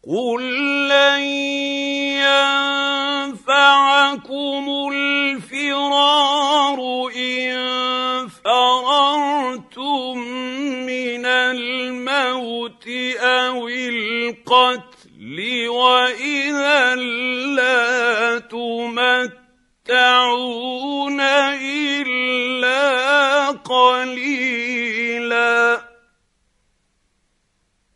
قُل لَّن يَنفَعَكُمُ الْفِرَارُ إِن فَرَرْتُم مِّنَ الْمَوْتِ أَوِ الْقَتْلِ وَإِذًا لَّا تُمَتَّعُونَ إِلَّا قَلِيلًا